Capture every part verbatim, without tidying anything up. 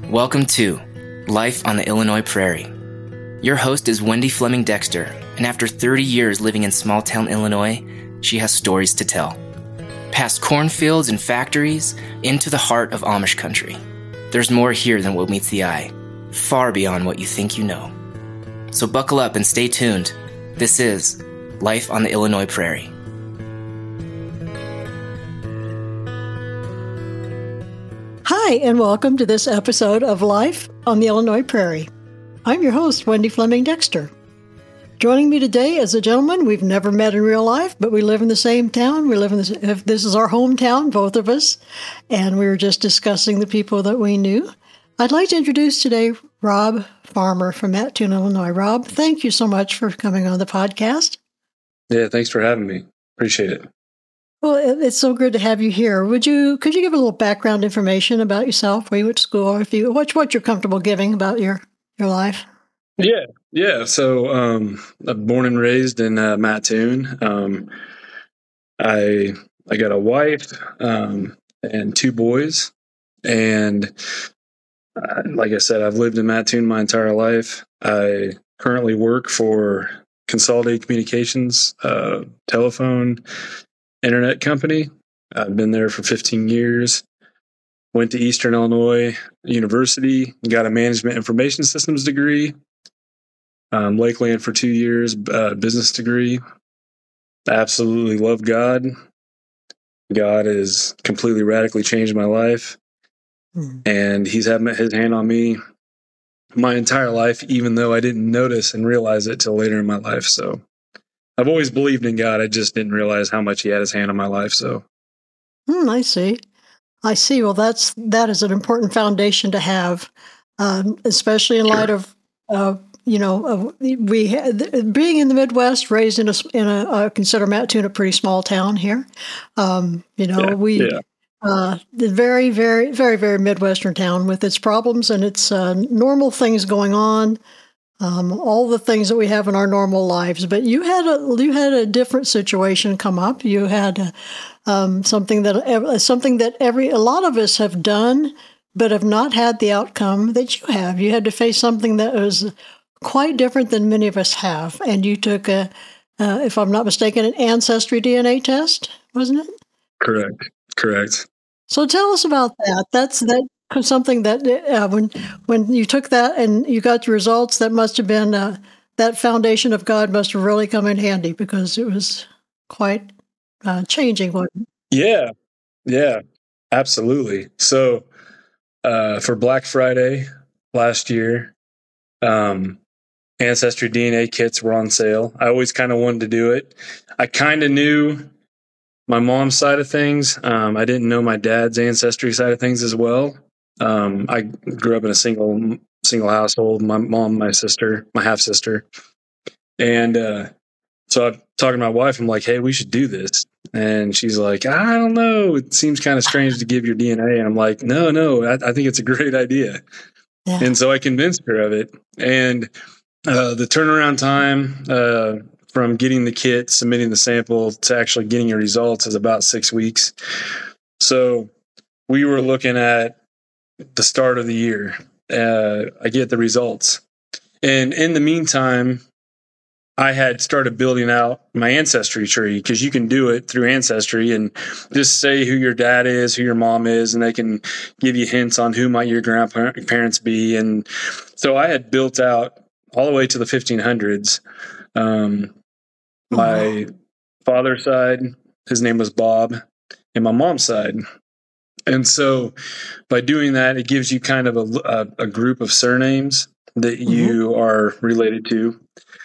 Welcome to Life on the Illinois Prairie. Your host is Wendy Fleming Dexter, and after thirty years living in small-town Illinois, she has stories to tell. Past cornfields and factories, into the heart of Amish country. There's more here than what meets the eye, far beyond what you think you know. So buckle up and stay tuned. This is Life on the Illinois Prairie. Hi, and welcome to this episode of Life on the Illinois Prairie. I'm your host, Wendy Fleming Dexter. Joining me today is a gentleman we've never met in real life, but we live in the same town. We live in this, if this is our hometown, both of us, and we were just discussing the people that we knew. I'd like to introduce today Rob Farmer from Mattoon, Illinois. Rob, thank you so much for coming on the podcast. Yeah, thanks for having me. Appreciate it. Well, it's so good to have you here. Would you could you give a little background information about yourself, where you went to school, or if you what what you're comfortable giving about your your life? Yeah, yeah. So um, I'm born and raised in uh, Mattoon. Um, I I got a wife um, and two boys, and uh, like I said, I've lived in Mattoon my entire life. I currently work for Consolidated Communications, uh, telephone. internet company. I've been there for fifteen years. Went to Eastern Illinois University, got a management information systems degree. Um, Lakeland for two years, uh, business degree. Absolutely love God. God has completely radically changed my life. Mm. And he's had his hand on me my entire life, even though I didn't notice and realize it till later in my life. So I've always believed in God. I just didn't realize how much he had his hand on my life. So, hmm, I see. I see. Well, that's that is an important foundation to have, um, especially in light of, uh, you know, of we being in the Midwest, raised in a in a uh, consider Mattoon a pretty small town here. Um, you know, yeah, we yeah. Uh, the very, very, very, very Midwestern town with its problems and its uh, normal things going on. Um, all the things that we have in our normal lives, but you had a you had a different situation come up. You had uh, um, something that something that every a lot of us have done, but have not had the outcome that you have. You had to face something that was quite different than many of us have, and you took a, uh, if I'm not mistaken, an ancestry D N A test, wasn't it? Correct. Correct. So tell us about that. That's that. Something that uh, when when you took that and you got the results, that must have been uh, that foundation of God must have really come in handy, because it was quite uh, changing. Wasn't it? Yeah, yeah, absolutely. So uh, for Black Friday last year, um, Ancestry D N A kits were on sale. I always kind of wanted to do it. I kind of knew my mom's side of things. Um, I didn't know my dad's ancestry side of things as well. Um, I grew up in a single single household. My mom, my sister, my half sister, and uh, so I'm talking to my wife. I'm like, "Hey, we should do this," and she's like, "I don't know. It seems kind of strange to give your D N A." And I'm like, "No, no, I, I think it's a great idea." Yeah. And so I convinced her of it. And uh, the turnaround time uh, from getting the kit, submitting the sample, to actually getting your results is about six weeks. So we were looking at the start of the year. Uh, I get the results. And in the meantime, I had started building out my ancestry tree, because you can do it through Ancestry and just say who your dad is, who your mom is, and they can give you hints on who might your grandparents be. And so I had built out all the way to the fifteen hundreds. Um, my father's side, his name was Bob, and my mom's side. And so by doing that, it gives you kind of a, a, a group of surnames that you mm-hmm. are related to.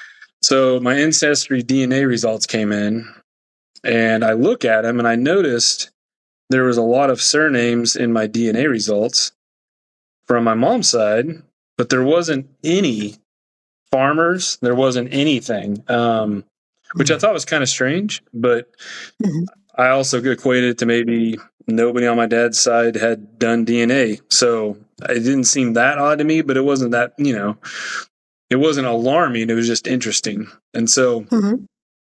So my ancestry D N A results came in, and I look at them and I noticed there was a lot of surnames in my D N A results from my mom's side, but there wasn't any farmers. There wasn't anything, um, which I thought was kind of strange, but mm-hmm. I also equated it to maybe nobody on my dad's side had done D N A. So it didn't seem that odd to me, but it wasn't that, you know, it wasn't alarming. It was just interesting. And so mm-hmm.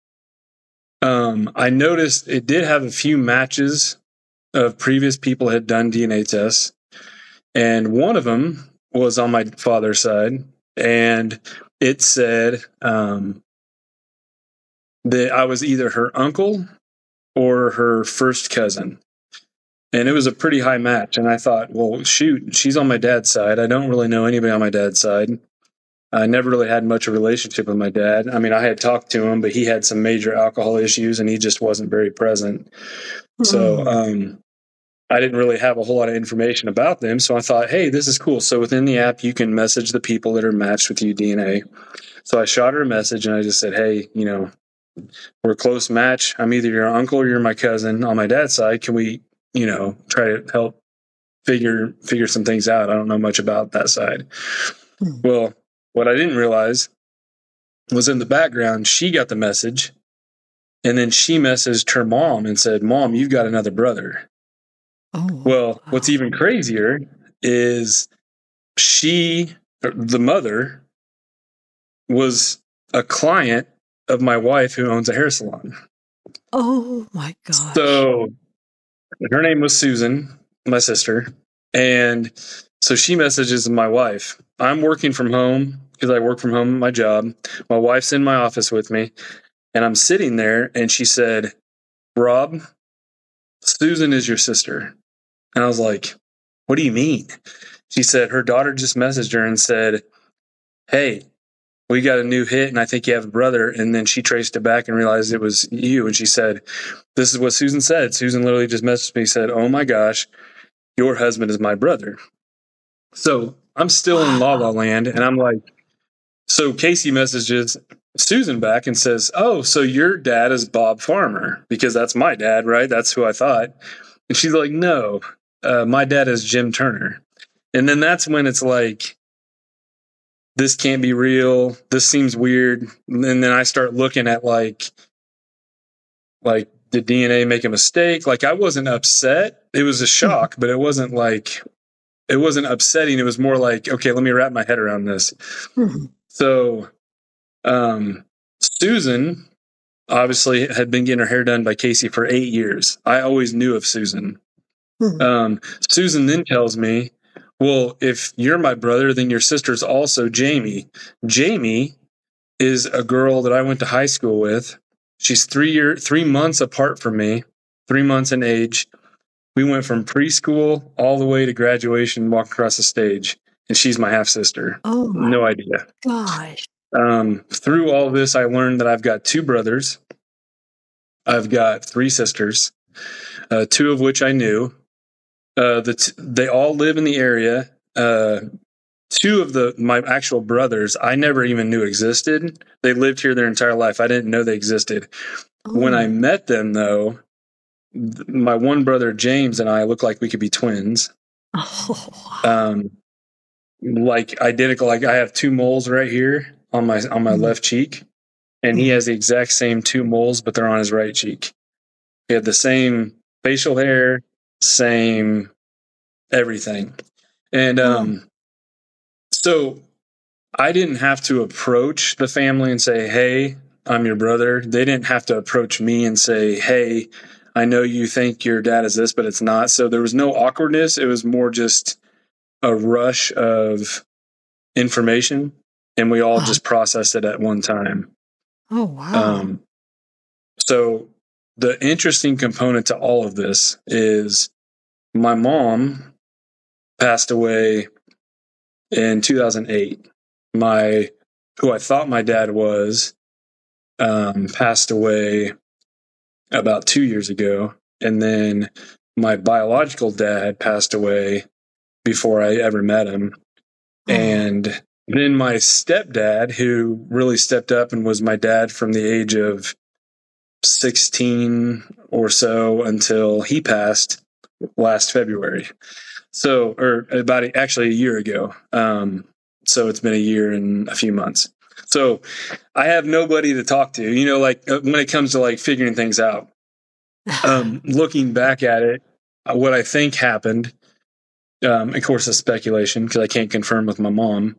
um, I noticed it did have a few matches of previous people had done D N A tests. And one of them was on my father's side, and it said um, that I was either her uncle or her first cousin. And it was a pretty high match. And I thought, well, shoot, she's on my dad's side. I don't really know anybody on my dad's side. I never really had much of a relationship with my dad. I mean, I had talked to him, but he had some major alcohol issues and he just wasn't very present. Mm. So um, I didn't really have a whole lot of information about them. So I thought, hey, this is cool. So within the app, you can message the people that are matched with you D N A. So I shot her a message and I just said, hey, you know, we're a close match. I'm either your uncle or you're my cousin on my dad's side. Can we, you know, try to help figure figure some things out? I don't know much about that side. Hmm. Well, what I didn't realize was in the background, she got the message, and then she messaged her mom and said, Mom, you've got another brother. Oh, well, wow. What's even crazier is she, the mother, was a client of my wife who owns a hair salon. Oh, my God. So her name was Susan, my sister. And so she messages my wife. I'm working from home because I work from home at my job. My wife's in my office with me. And I'm sitting there and she said, Rob, Susan is your sister. And I was like, what do you mean? She said her daughter just messaged her and said, hey, we got a new hit and I think you have a brother. And then she traced it back and realized it was you. And she said, this is what Susan said. Susan literally just messaged me and said, oh my gosh, your husband is my brother. So I'm still in La La Land. And I'm like, so Casey messages Susan back and says, oh, so your dad is Bob Farmer, because that's my dad, right? That's who I thought. And she's like, no, uh, my dad is Jim Turner. And then that's when it's like, this can't be real. This seems weird. And then I start looking at like, like, did D N A make a mistake? Like, I wasn't upset. It was a shock, but it wasn't like, it wasn't upsetting. It was more like, okay, let me wrap my head around this. Mm-hmm. So, um, Susan obviously had been getting her hair done by Casey for eight years. I always knew of Susan. Mm-hmm. Um, Susan then tells me, well, if you're my brother, then your sister's also Jamie. Jamie is a girl that I went to high school with. She's three year, three months apart from me, three months in age. We went from preschool all the way to graduation, walking across the stage, and she's my half sister. Oh, my no idea. Gosh. Um, through all this, I learned that I've got two brothers. I've got three sisters, uh, two of which I knew. Uh, the t- they all live in the area. Uh, two of the my actual brothers I never even knew existed. They lived here their entire life. I didn't know they existed. Oh. When I met them, though, th- my one brother James and I look like we could be twins. Oh. Um, like identical. Like I have two moles right here on my on my mm. left cheek, and he has the exact same two moles, but they're on his right cheek. He had the same facial hair. Same everything. And um, oh. so I didn't have to approach the family and say, hey, I'm your brother. They didn't have to approach me and say, hey, I know you think your dad is this, but it's not. So there was no awkwardness. It was more just a rush of information, and we all oh. just processed it at one time. Oh, wow. Um, so the interesting component to all of this is my mom passed away in two thousand eight. My, who I thought my dad was, um, passed away about two years ago. And then my biological dad passed away before I ever met him. Oh. And then my stepdad, who really stepped up and was my dad from the age of sixteen or so until he passed last February. So, or about a, actually a year ago. Um, so it's been a year and a few months. So I have nobody to talk to, you know, like when it comes to like figuring things out. Um, looking back at it, uh, what I think happened, um, of course, it's speculation because I can't confirm with my mom,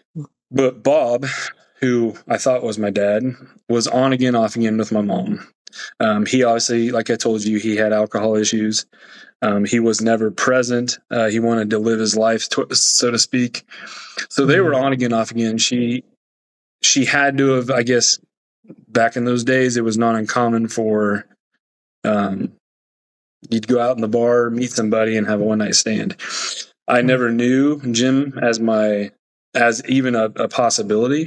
but Bob, who I thought was my dad, was on again, off again with my mom. Um, he obviously, like I told you, he had alcohol issues. Um, he was never present. Uh, he wanted to live his life, to, so to speak. So they were on again, off again. She she had to have, I guess, back in those days, it was not uncommon for um, you'd go out in the bar, meet somebody, and have a one night stand. I never knew Jim as my as even a, a possibility,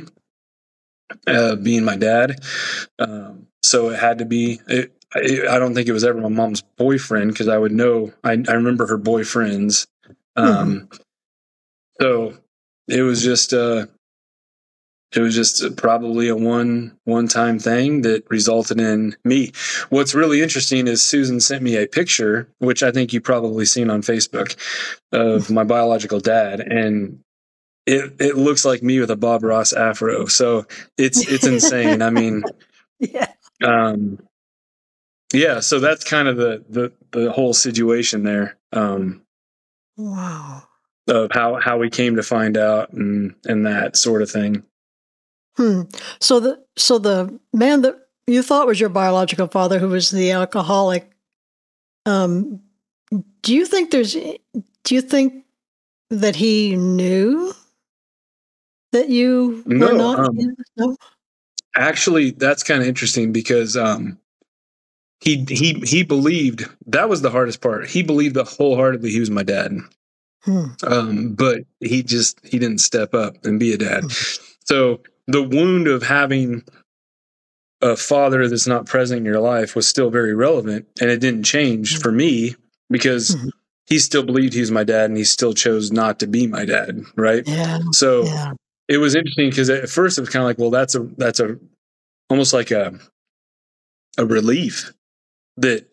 uh, being my dad. Um, so it had to be. It, it, I don't think it was ever my mom's boyfriend, because I would know. I, I remember her boyfriends. Um, mm-hmm. So it was just. Uh, It was just probably a one one time thing that resulted in me. What's really interesting is Susan sent me a picture, which I think you've probably seen on Facebook, of my biological dad, and it it looks like me with a Bob Ross afro. So it's it's insane. I mean, yeah, um, yeah. So that's kind of the the the whole situation there. Um, wow. Of how how we came to find out and and that sort of thing. Hmm. So the so the man that you thought was your biological father, who was the alcoholic, um, do you think there's? Do you think that he knew that you no, were not? Um, no. Actually, that's kind of interesting, because um, he he he believed, that was the hardest part. He believed that wholeheartedly he was my dad, Hmm. um, but he just he didn't step up and be a dad. Hmm. So the wound of having a father that's not present in your life was still very relevant, and it didn't change for me, because mm-hmm. he still believed he was my dad, and he still chose not to be my dad. Right. Yeah. So yeah. It was interesting, because at first it was kind of like, well, that's a, that's a, almost like a, a relief that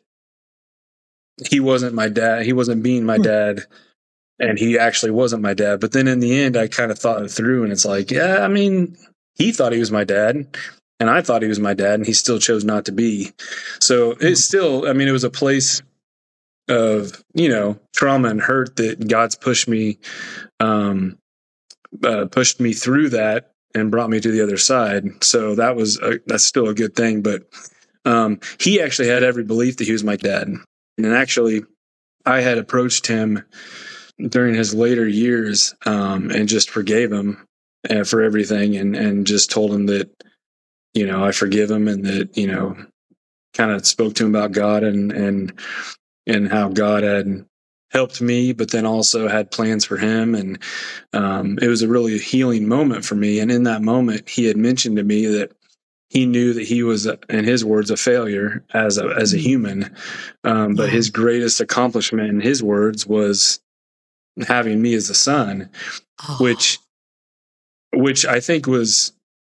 he wasn't my dad. He wasn't being my mm-hmm. dad, and he actually wasn't my dad. But then in the end, I kind of thought it through, and it's like, yeah, I mean, he thought he was my dad, and I thought he was my dad, and he still chose not to be. So mm-hmm. it's still, I mean, it was a place of, you know, trauma and hurt that God's pushed me, um, uh, pushed me through that and brought me to the other side. So that was, a, that's still a good thing. But um, he actually had every belief that he was my dad. And actually, I had approached him during his later years um, and just forgave him uh, for everything, and, and just told him that, you know, I forgive him, and that, you know, kind of spoke to him about God and, and, and how God had helped me, but then also had plans for him. And um, it was a really healing moment for me. And in that moment, he had mentioned to me that he knew that he was, in his words, a failure as a, as a human. Um, but his greatest accomplishment, in his words, was having me as a son, oh. which, which I think was,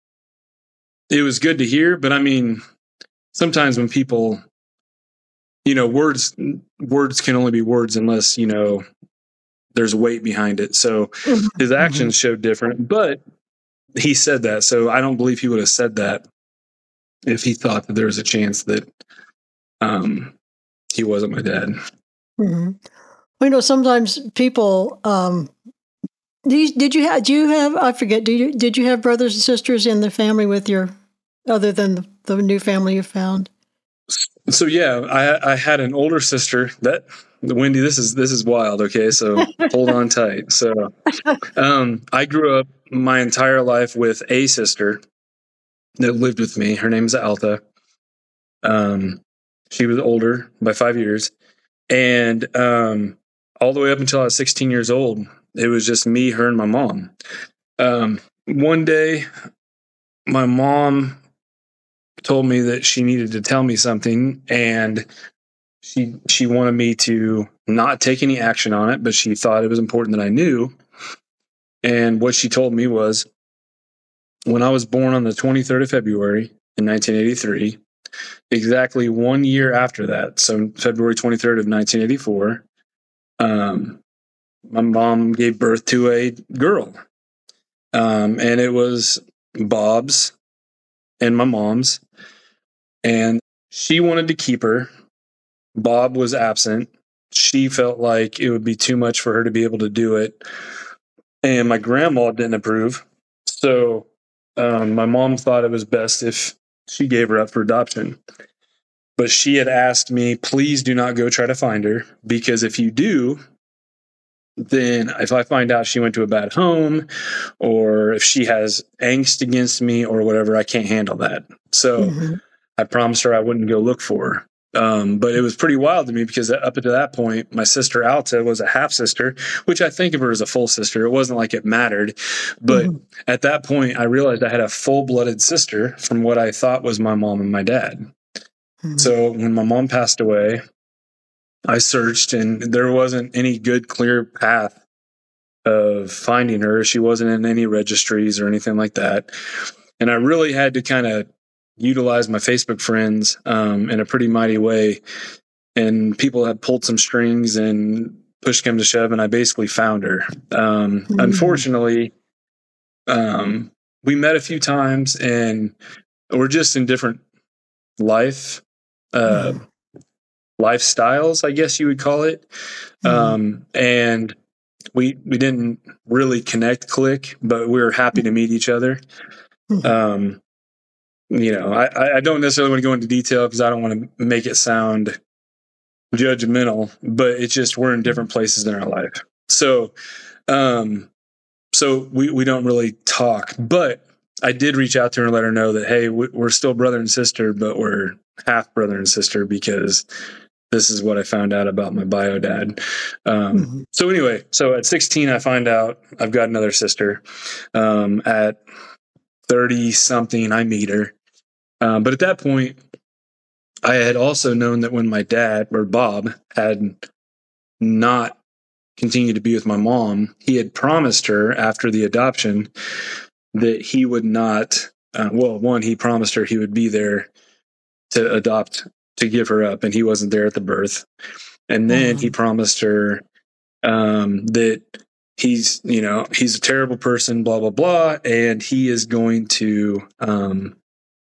it was good to hear. But I mean, sometimes when people, you know, words, words can only be words unless, you know, there's weight behind it. So mm-hmm. his actions mm-hmm. showed different, but he said that. So I don't believe he would have said that if he thought that there was a chance that um, he wasn't my dad. Mm-hmm. Well, you know, sometimes people, um, did you, did you have, do you have, I forget, do you, did you have brothers and sisters in the family with your, other than the, the new family you found? So yeah, I, I had an older sister. That Wendy, this is this is wild. Okay, so hold on tight. So um, I grew up my entire life with a sister that lived with me. Her name is Alta. Um, she was older by five years, and um, all the way up until I was sixteen years old, it was just me, her, and my mom. Um, one day, my mom told me that she needed to tell me something, and she she wanted me to not take any action on it, but she thought it was important that I knew. And what she told me was, when I was born on the twenty-third of February in nineteen eighty-three, exactly one year after that, so February twenty-third of nineteen eighty-four, um, my mom gave birth to a girl. Um, and it was Bob's and my mom's. And she wanted to keep her. Bob was absent. She felt like it would be too much for her to be able to do it. And my grandma didn't approve. So um, my mom thought it was best if she gave her up for adoption. but she had asked me, please do not go try to find her, because if you do, then if I find out she went to a bad home, or if she has angst against me or whatever, I can't handle that. So mm-hmm. I promised her I wouldn't go look for her. Um, but it was pretty wild to me because up until that point, my sister Alta was a half sister, which I think of her as a full sister. It wasn't like it mattered. But mm-hmm. at that point, I realized I had a full-blooded sister from what I thought was my mom and my dad. Mm-hmm. So when my mom passed away, I searched, and there wasn't any good, clear path of finding her. She wasn't in any registries or anything like that. And I really had to kind of utilize my Facebook friends um, in a pretty mighty way. And people had pulled some strings, and push came to shove, and I basically found her. Um, mm-hmm. Unfortunately, um, we met a few times, and we're just in different life uh, mm-hmm. lifestyles, I guess you would call it. Mm-hmm. Um, and we we didn't really connect, click, but we were happy to meet each other. Mm-hmm. Um, you know, I, I don't necessarily want to go into detail because I don't want to make it sound judgmental, but it's just we're in different places in our life. So, um, so we, we don't really talk, but I did reach out to her and let her know that, hey, we're still brother and sister, but we're half brother and sister because this is what I found out about my bio dad. Um, mm-hmm. So anyway, so at sixteen, I find out I've got another sister. Um, at thirty something, I meet her. Um, but at that point, I had also known that when my dad, or Bob, had not continued to be with my mom, he had promised her after the adoption that he would not, uh, well, one, he promised her he would be there to adopt, to give her up, and he wasn't there at the birth. And then mm-hmm. he promised her um, that he's, you know, he's a terrible person, blah, blah, blah, and he is going to, um,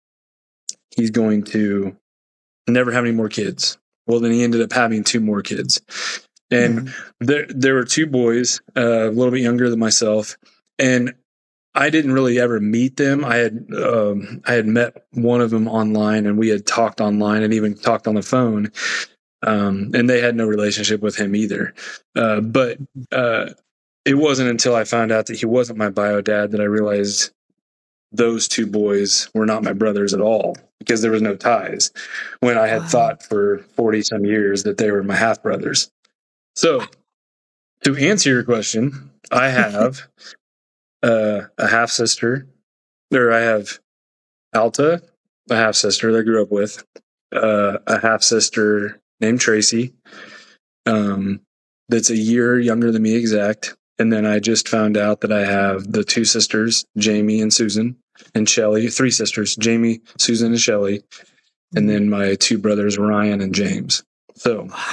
he's going to never have any more kids. Well, then he ended up having two more kids. And mm-hmm. there there were two boys, uh, a little bit younger than myself. And I didn't really ever meet them. I had um, I had met one of them online, and we had talked online and even talked on the phone. Um, and they had no relationship with him either. Uh, but uh, it wasn't until I found out that he wasn't my bio dad that I realized those two boys were not my brothers at all, because there was no ties, when I had wow. thought for forty some years that they were my half brothers. So to answer your question, I have uh, a half sister, or I have Alta, a half sister that I grew up with, uh, a half sister named Tracy, um, that's a year younger than me exact. And then I just found out that I have the two sisters, Jamie and Susan, and Shelly, three sisters, Jamie, Susan, and Shelly, and then my two brothers, Ryan and James. So, wow.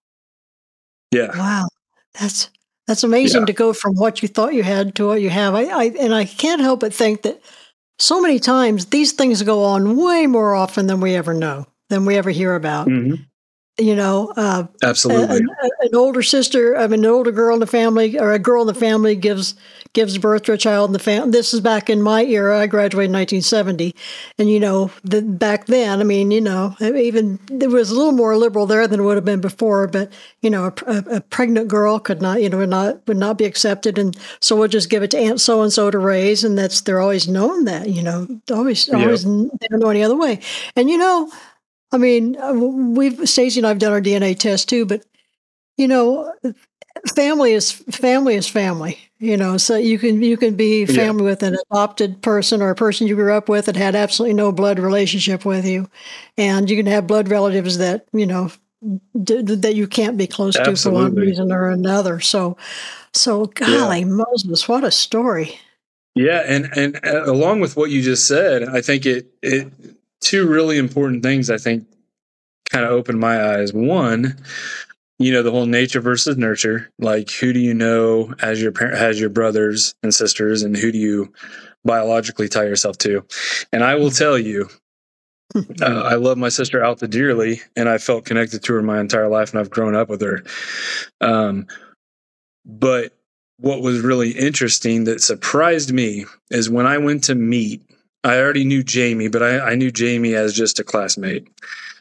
yeah. Wow. That's that's amazing yeah. to go from what you thought you had to what you have. I, I and I can't help but think that so many times these things go on way more often than we ever know, than we ever hear about. Mm-hmm. You know, uh, absolutely. A, a, an older sister, I mean, an older girl in the family, or a girl in the family gives gives birth to a child in the family. This is back in my era. I graduated in nineteen seventy, and you know, the, back then, I mean, you know, even it was a little more liberal there than it would have been before. But you know, a, a, a pregnant girl could not, you know, would not would not be accepted, and so we'll just give it to Aunt so and so to raise, and that's they're always known that, you know, always yeah. always they don't know any other way, and you know. I mean, we've Stacey and I've done our D N A test too, but you know, family is family is family. You know, so you can you can be family yeah. with an adopted person or a person you grew up with that had absolutely no blood relationship with you, and you can have blood relatives that you know d- that you can't be close absolutely. to for one reason or another. So, so golly yeah. Moses, what a story! Yeah, and and uh, along with what you just said, I think it it. Two really important things, I think, kind of opened my eyes. One, you know, the whole nature versus nurture. Like, who do you know as your parent, as your brothers and sisters, and who do you biologically tie yourself to? And I will tell you, uh, I love my sister Alta dearly, and I felt connected to her my entire life, and I've grown up with her. Um, but what was really interesting that surprised me is when I went to meet. I already knew Jamie, but I, I knew Jamie as just a classmate.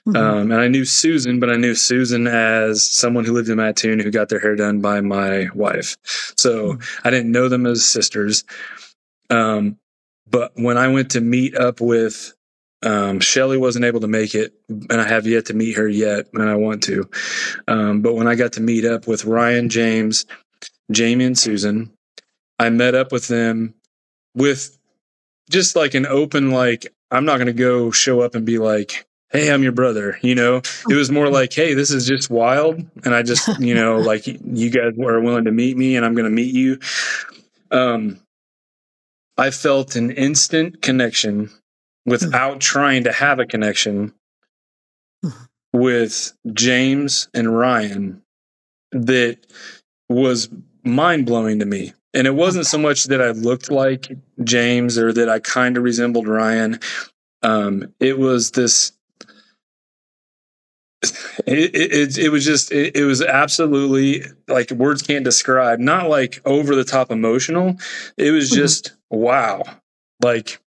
Mm-hmm. Um, and I knew Susan, but I knew Susan as someone who lived in Mattoon who got their hair done by my wife. So mm-hmm. I didn't know them as sisters. Um, but when I went to meet up with, um, Shelly wasn't able to make it, and I have yet to meet her yet, and I want to. Um, but when I got to meet up with Ryan, James, Jamie, and Susan, I met up with them with just like an open, like, I'm not going to go show up and be like, hey, I'm your brother. You know, it was more like, hey, this is just wild. And I just, you know, like, you guys are willing to meet me and I'm going to meet you. Um, I felt an instant connection without trying to have a connection with James and Ryan that was mind blowing to me. And it wasn't so much that I looked like James or that I kind of resembled Ryan. Um, it was this, It, it it was just it, it was absolutely, like, words can't describe, not like over the top emotional. It was just mm-hmm. wow. Like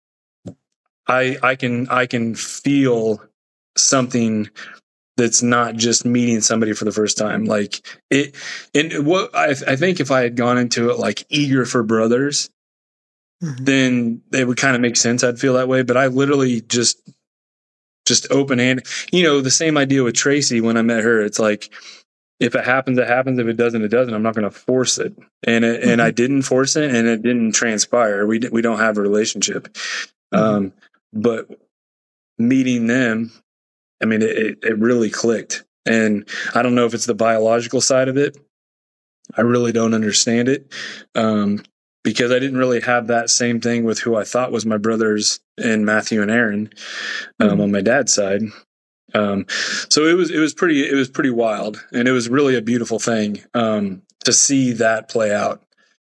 I I can I can feel something that's not just meeting somebody for the first time. Like it and what I I think if I had gone into it like eager for brothers, mm-hmm. then it would kind of make sense. I'd feel that way. But I literally just Just open hand, you know, the same idea with Tracy when I met her. It's like, if it happens, it happens. If it doesn't, it doesn't. I'm not going to force it. And it, mm-hmm. and I didn't force it, and it didn't transpire. We we don't have a relationship. Mm-hmm. Um, but meeting them, I mean, it, it really clicked. And I don't know if it's the biological side of it. I really don't understand it. Um, because I didn't really have that same thing with who I thought was my brothers and Matthew and Aaron, um, mm-hmm. on my dad's side. Um, so it was, it was pretty, it was pretty wild, and it was really a beautiful thing, um, to see that play out.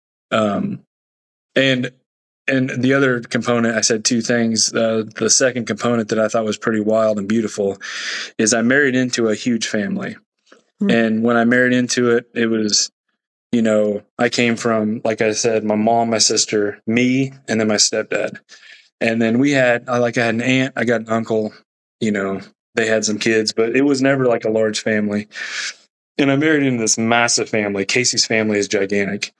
Um, and, and the other component, I said two things. Uh, the second component that I thought was pretty wild and beautiful is I married into a huge family. Mm-hmm. And when I married into it, it was, you know, I came from, like I said, my mom, my sister, me, and then my stepdad. And then we had, like, I had an aunt, I got an uncle, you know, they had some kids, but it was never like a large family. And I married into this massive family. Casey's family is gigantic.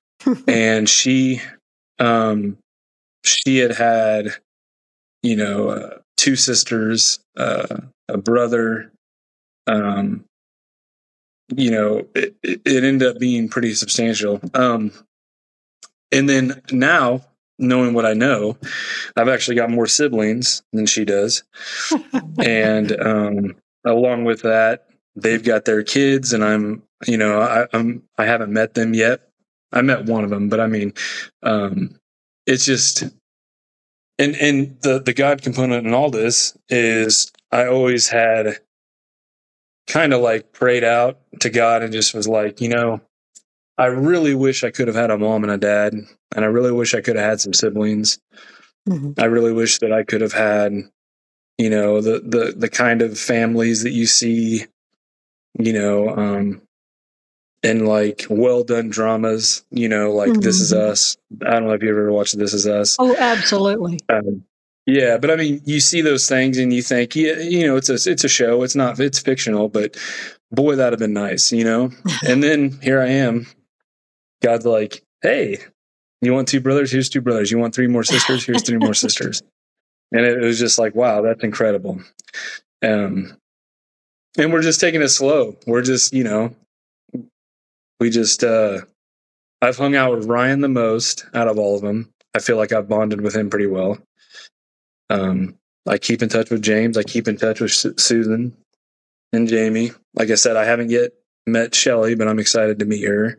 And she, um, she had had, you know, uh, two sisters, uh, a brother, um, you know, it, it ended up being pretty substantial. Um, and then now, knowing what I know, I've actually got more siblings than she does. And um, along with that, they've got their kids, and I'm, you know, I, I'm, I haven't met them yet. I met one of them, but I mean, um, it's just, and, and the, the God component in all this is I always had kind of like prayed out to God and just was like, you know, I really wish I could have had a mom and a dad, and I really wish I could have had some siblings. Mm-hmm. I really wish that I could have had, you know, the, the, the kind of families that you see, you know, um, in like well done dramas, you know, like mm-hmm. This Is Us. I don't know if you ever watched This Is Us. Oh, absolutely. Um, Yeah, but I mean, you see those things and you think, yeah, you know, it's a it's a show. It's not, it's fictional, but boy, that'd have been nice, you know. And then here I am. God's like, hey, you want two brothers? Here's two brothers. You want three more sisters? Here's three more sisters. And it was just like, wow, that's incredible. Um, and we're just taking it slow. We're just, you know, we just. Uh, I've hung out with Ryan the most out of all of them. I feel like I've bonded with him pretty well. Um, I keep in touch with James. I keep in touch with Su- Susan and Jamie. Like I said, I haven't yet met Shelly, but I'm excited to meet her.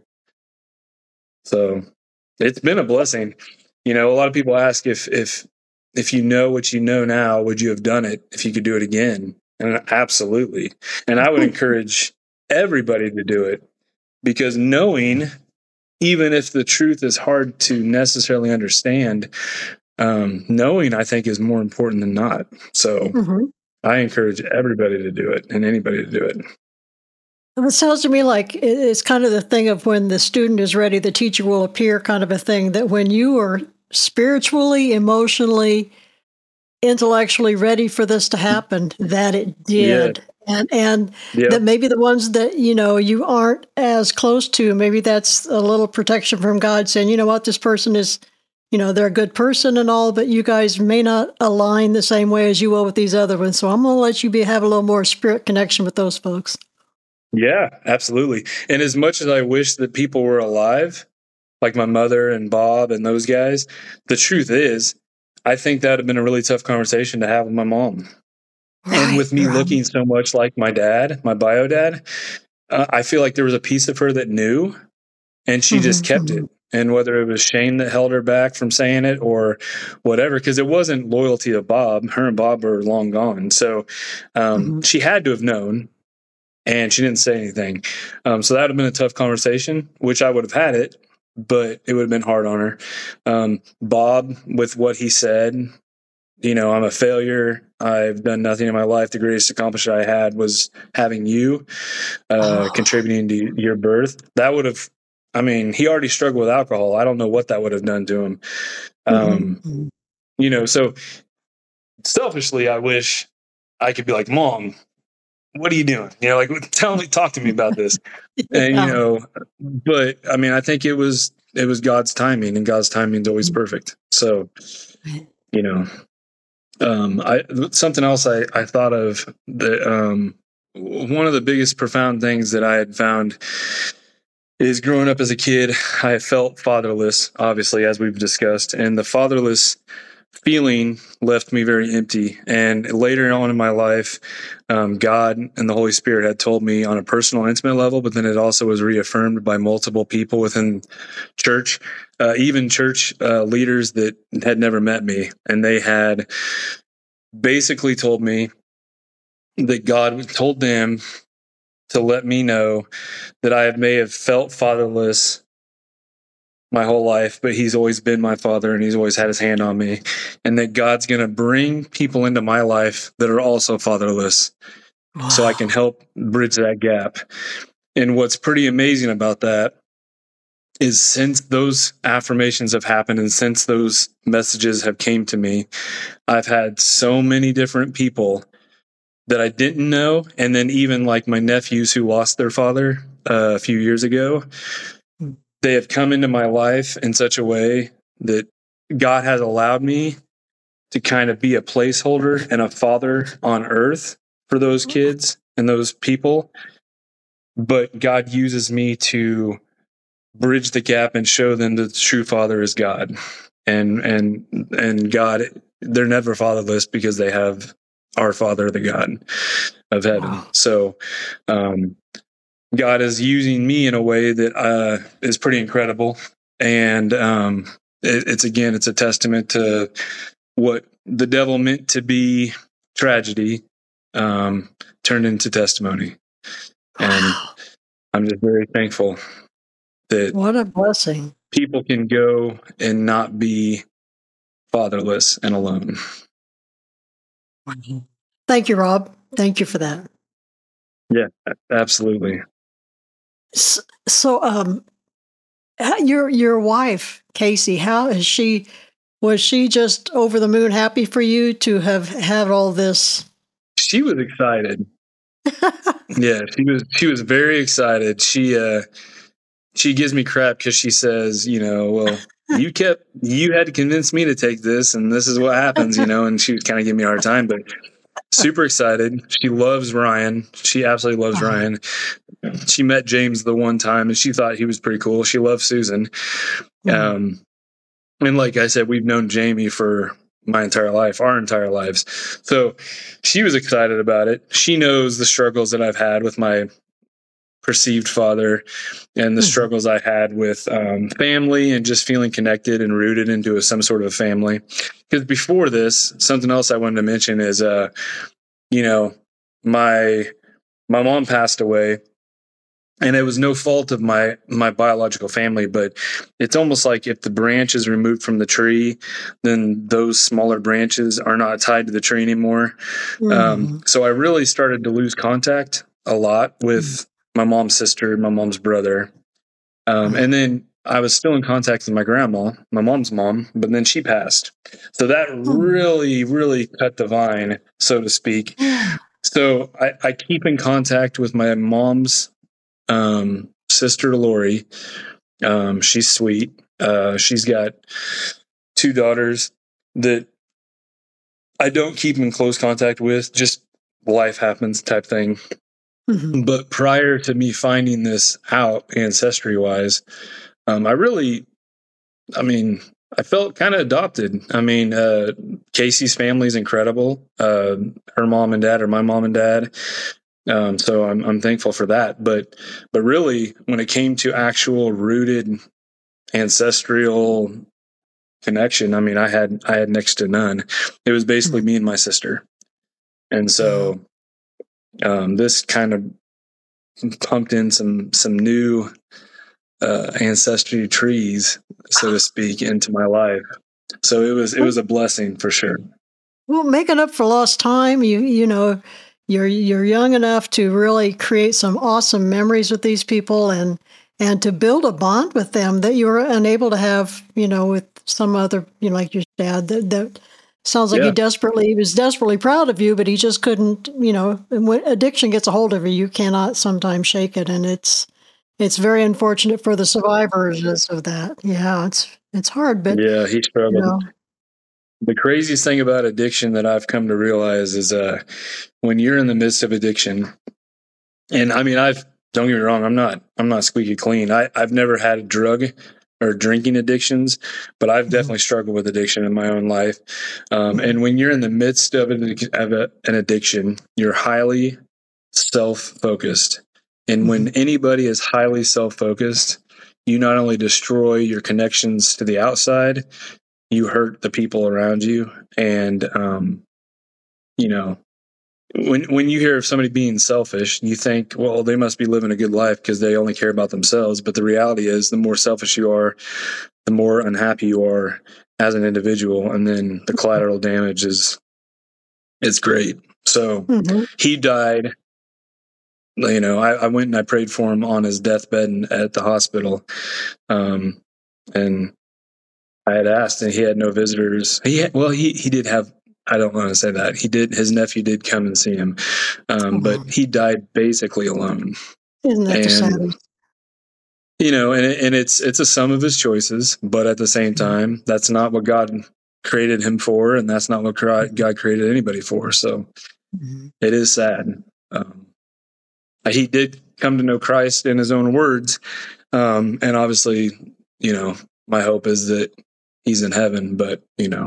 So it's been a blessing. You know, a lot of people ask if, if, if you know what you know now, would you have done it if you could do it again? And absolutely. And I would encourage everybody to do it, because knowing, even if the truth is hard to necessarily understand, Um, knowing, I think, is more important than not. So mm-hmm. I encourage everybody to do it, and anybody to do it. It sounds to me like it's kind of the thing of when the student is ready, the teacher will appear kind of a thing, that when you are spiritually, emotionally, intellectually ready for this to happen, that it did. Yeah. And and Yep. that maybe the ones that, you know, you aren't as close to, maybe that's a little protection from God saying, you know what, this person is, you know, they're a good person and all, but you guys may not align the same way as you will with these other ones. So I'm going to let you be have a little more spirit connection with those folks. Yeah, absolutely. And as much as I wish that people were alive, like my mother and Bob and those guys, the truth is, I think that would have been a really tough conversation to have with my mom. Right, and with me right. looking so much like my dad, my bio dad, uh, I feel like there was a piece of her that knew, and she mm-hmm, just kept mm-hmm. it. And whether it was shame that held her back from saying it or whatever, because it wasn't loyalty to Bob. Her and Bob are long gone. So um, mm-hmm. she had to have known, and she didn't say anything. Um, so that would have been a tough conversation, which I would have had it, but it would have been hard on her. Um, Bob, with what he said, you know, I'm a failure. I've done nothing in my life. The greatest accomplishment I had was having you uh, oh. contributing to your birth. That would have, I mean, he already struggled with alcohol. I don't know what that would have done to him. Um, mm-hmm. You know, so selfishly, I wish I could be like, Mom, what are you doing? You know, like, tell me, talk to me about this. yeah. And, you know, but I mean, I think it was, it was God's timing, and God's timing is always perfect. So, you know, Um, I, something else I, I thought of that, um, one of the biggest profound things that I had found is growing up as a kid, I felt fatherless, obviously, as we've discussed, and the fatherless feeling left me very empty. And later on in my life, um, God and the Holy Spirit had told me on a personal, intimate level, but then it also was reaffirmed by multiple people within church, uh, even church uh, leaders that had never met me. And they had basically told me that God told them to let me know that I may have felt fatherless my whole life, but he's always been my father, and he's always had his hand on me, and that God's going to bring people into my life that are also fatherless. Wow. So I can help bridge that gap. And what's pretty amazing about that is, since those affirmations have happened and since those messages have came to me, I've had so many different people that I didn't know. And then even like my nephews who lost their father uh, a few years ago, they have come into my life in such a way that God has allowed me to kind of be a placeholder and a father on earth for those kids and those people. But God uses me to bridge the gap and show them that the true father is God. And, and, and God, they're never fatherless because they have our Father, the God of heaven. Wow. So, um, God is using me in a way that uh, is pretty incredible. And um, it, it's, again, it's a testament to what the devil meant to be tragedy um, turned into testimony. And I'm just very thankful that what a blessing. People can go and not be fatherless and alone. Thank you, Rob. Thank you for that. Yeah, absolutely. So, um, your your wife, Casey, how is she? Was she just over the moon happy for you to have had all this? She was excited. yeah, she was. She was very excited. She uh, she gives me crap because she says, you know, well, you kept, you had to convince me to take this, and this is what happens, you know. And she was kind of giving me a hard time, but super excited. She loves Ryan. She absolutely loves uh-huh. Ryan. She met James the one time, and she thought he was pretty cool. She loves Susan. Mm-hmm. Um, and like I said, we've known Jamie for my entire life, our entire lives. So she was excited about it. She knows the struggles that I've had with my perceived father and the mm-hmm. struggles I had with um, family and just feeling connected and rooted into a, some sort of family. Because before this, something else I wanted to mention is, uh, you know, my my mom passed away. And it was no fault of my, my biological family, but it's almost like if the branch is removed from the tree, then those smaller branches are not tied to the tree anymore. Mm-hmm. Um, so I really started to lose contact a lot with mm-hmm. my mom's sister, my mom's brother. Um, mm-hmm. And then I was still in contact with my grandma, my mom's mom, but then she passed. So that really, really cut the vine, so to speak. So I, I keep in contact with my mom's um, sister, Lori. Um, she's sweet. Uh, she's got two daughters that I don't keep in close contact with, just life happens type thing. Mm-hmm. But prior to me finding this out ancestry wise, um, I really, I mean, I felt kind of adopted. I mean, uh, Casey's family is incredible. Uh, her mom and dad are my mom and dad. Um, so I'm, I'm thankful for that. But, but really when it came to actual rooted ancestral connection, I mean, I had, I had next to none. It was basically me and my sister. And so, um, this kind of pumped in some, some new, uh, ancestry trees, so to speak, into my life. So it was, it was a blessing for sure. Well, making up for lost time, you, you know, you're, you're young enough to really create some awesome memories with these people and, and to build a bond with them that you were unable to have, you know, with some other, you know, like your dad, that, that sounds like yeah. he desperately, he was desperately proud of you, but he just couldn't, you know, when addiction gets a hold of you, you cannot sometimes shake it. And it's, it's very unfortunate for the survivors of that. Yeah, it's, it's hard, but yeah, he struggled. You know, the craziest thing about addiction that I've come to realize is, uh, when you're in the midst of addiction, and I mean, I've, don't get me wrong, I'm not, I'm not squeaky clean. I, I've never had drug or drinking addictions, but I've definitely struggled with addiction in my own life. Um, and when you're in the midst of an, of a, an addiction, you're highly self-focused. And when anybody is highly self-focused, you not only destroy your connections to the outside, you hurt the people around you. And, um, you know, when when you hear of somebody being selfish, you think, well, they must be living a good life because they only care about themselves. But the reality is, the more selfish you are, the more unhappy you are as an individual. And then the collateral damage is, is great. So mm-hmm. he died. You know, I, I went and I prayed for him on his deathbed and at the hospital. Um, and I had asked, and he had no visitors. He had, well, he, he did have, I don't want to say that. He did, his nephew did come and see him. Um, mm-hmm. But he died basically alone. Isn't that and, the saddest? You know, and, it, and it's, it's a sum of his choices, but at the same time, that's not what God created him for. And that's not what God created anybody for. So mm-hmm. it is sad. Um, He did come to know Christ in his own words. Um, and obviously, you know, my hope is that he's in heaven, but, you know,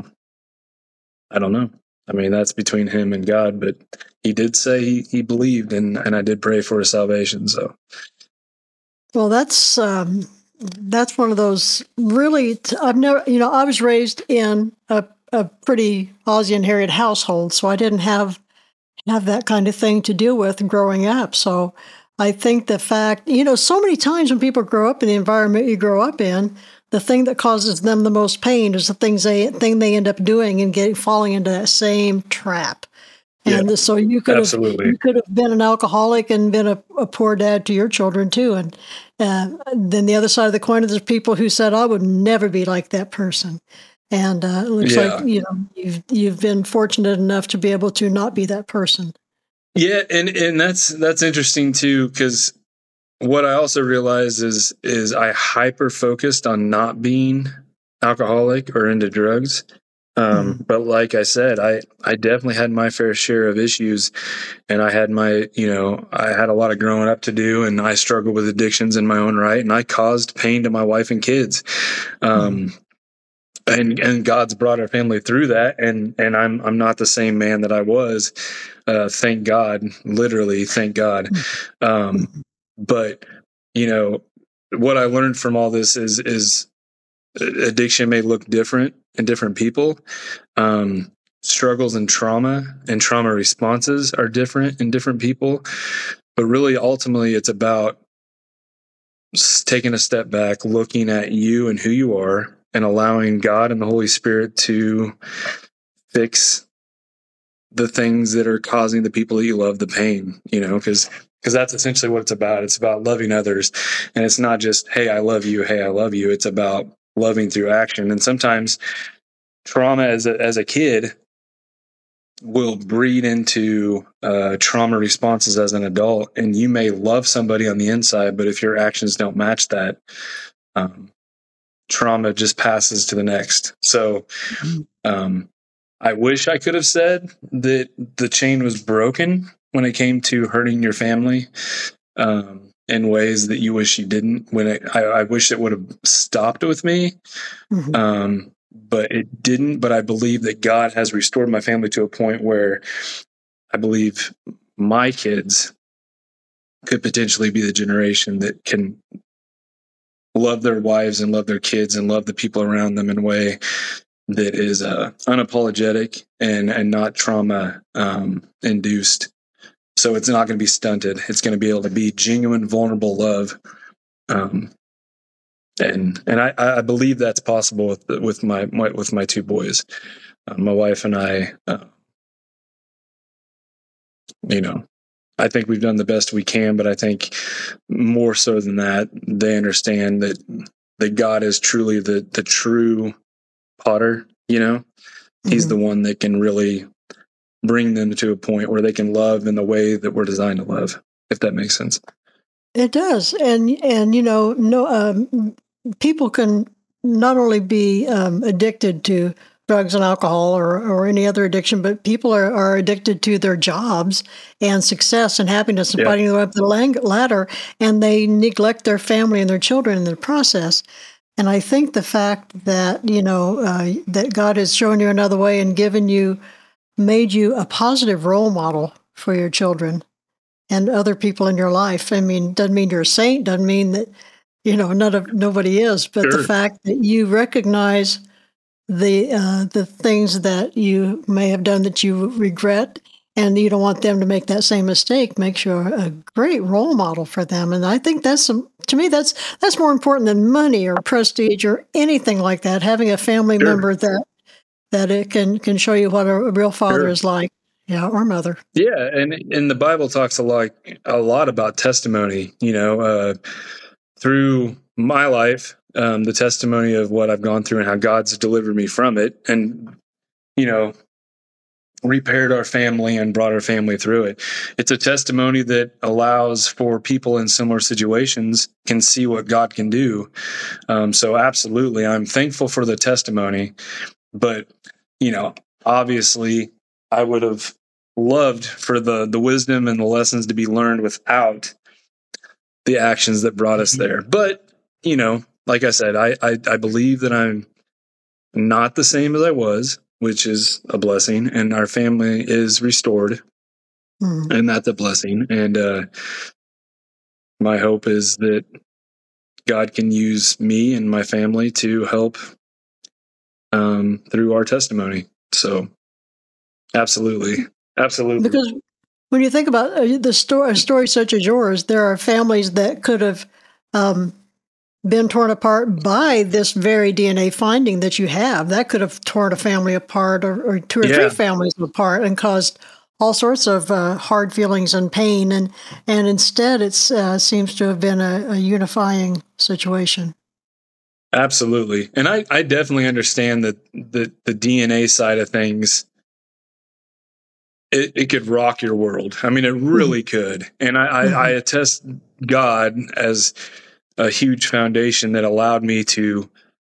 I don't know. I mean, that's between him and God, but he did say he, he believed, and, and I did pray for his salvation. So, well, that's, um, that's one of those really, t- I've never, you know, I was raised in a, a pretty Ozzie and Harriet household, so I didn't have have that kind of thing to deal with growing up. So I think the fact, you know, so many times when people grow up in the environment you grow up in, the thing that causes them the most pain is the things they thing they end up doing and getting falling into that same trap. And yeah, so you could absolutely. have you could have been an alcoholic and been a, a poor dad to your children too. And uh, then the other side of the coin is there's people who said, I would never be like that person. And uh, it looks yeah. like, you know, you've you've been fortunate enough to be able to not be that person. Yeah, and, and that's that's interesting too, because what I also realized is is I hyper focused on not being alcoholic or into drugs. Um, mm-hmm. But like I said, I, I definitely had my fair share of issues, and I had my, you know, I had a lot of growing up to do, and I struggled with addictions in my own right, and I caused pain to my wife and kids. Um, mm-hmm. And and God's brought our family through that, and and I'm I'm not the same man that I was. Uh, thank God, literally, thank God. Um, but you know what I learned from all this is is addiction may look different in different people. Um, struggles and trauma and trauma responses are different in different people. But really, ultimately, it's about taking a step back, looking at you and who you are, and allowing God and the Holy Spirit to fix the things that are causing the people that you love the pain, you know, because because that's essentially what it's about. It's about loving others. And it's not just, hey, I love you. Hey, I love you. It's about loving through action. And sometimes trauma as a, as a kid will breed into uh, trauma responses as an adult. And you may love somebody on the inside, but if your actions don't match that, um, trauma just passes to the next. So um, I wish I could have said that the chain was broken when it came to hurting your family um, in ways that you wish you didn't. When it, I, I wish it would have stopped with me. Mm-hmm. Um, but it didn't. But I believe that God has restored my family to a point where I believe my kids could potentially be the generation that can love their wives and love their kids and love the people around them in a way that is uh, unapologetic and, and not trauma um, induced. So it's not going to be stunted. It's going to be able to be genuine, vulnerable love. Um, And and I, I believe that's possible with with my, my with my two boys, uh, my wife and I. Uh, you know, I think we've done the best we can, but I think more so than that, they understand that that God is truly the the true potter. You know, mm-hmm. He's the one that can really bring them to a point where they can love in the way that we're designed to love. If that makes sense. It does, and and you know, no. Um, People can not only be um, addicted to drugs and alcohol or, or any other addiction, but people are, are addicted to their jobs and success and happiness and yeah. fighting their way up the ladder, and they neglect their family and their children in the process. And I think the fact that, you know, uh, that God has shown you another way and given you, made you a positive role model for your children and other people in your life. I mean, doesn't mean you're a saint, doesn't mean that, you know, none of nobody is, but sure. The fact that you recognize the uh, the things that you may have done that you regret, and you don't want them to make that same mistake, makes you a great role model for them. And I think that's some, to me, that's that's more important than money or prestige or anything like that. Having a family sure. member that that it can can show you what a real father sure. is like, yeah, or mother. Yeah, and and the Bible talks a lot a lot about testimony. You know. Uh, Through my life, um, the testimony of what I've gone through and how God's delivered me from it and, you know, repaired our family and brought our family through it. It's a testimony that allows for people in similar situations can see what God can do. Um, so absolutely, I'm thankful for the testimony. But, you know, obviously, I would have loved for the the wisdom and the lessons to be learned without the actions that brought us there. But, you know, like I said, I, I, I believe that I'm not the same as I was, which is a blessing, and our family is restored, mm. and that's a blessing. And uh, my hope is that God can use me and my family to help um, through our testimony. So absolutely. Absolutely. Because when you think about the story, a story such as yours, there are families that could have um, been torn apart by this very D N A finding that you have. That could have torn a family apart, or, or two or yeah. three families apart, and caused all sorts of uh, hard feelings and pain. And and instead, it uh, seems to have been a, a unifying situation. Absolutely, and I, I definitely understand that the the D N A side of things. It, it could rock your world. I mean, it really mm-hmm. could. And I, mm-hmm. I, I attest God as a huge foundation that allowed me to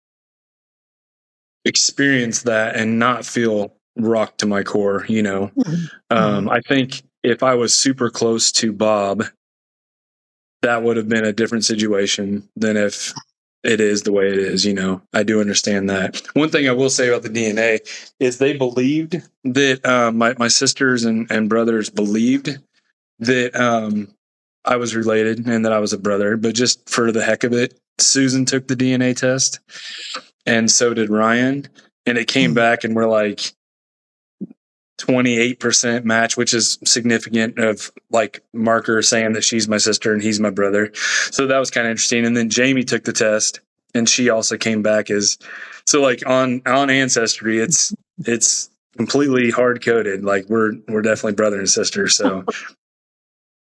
experience that and not feel rocked to my core, you know. Mm-hmm. Um, I think if I was super close to Bob, that would have been a different situation than if it is the way it is, you know. I do understand that. One thing I will say about the D N A is they believed that uh, my, my sisters and, and brothers believed that um, I was related and that I was a brother. But just for the heck of it, Susan took the D N A test, and so did Ryan. And it came back, and we're like twenty-eight percent match, which is significant of like marker saying that she's my sister and he's my brother. So that was kind of interesting. And then Jamie took the test, and she also came back as, so like on, on Ancestry, it's, it's completely hard coded. Like we're, we're definitely brother and sister. So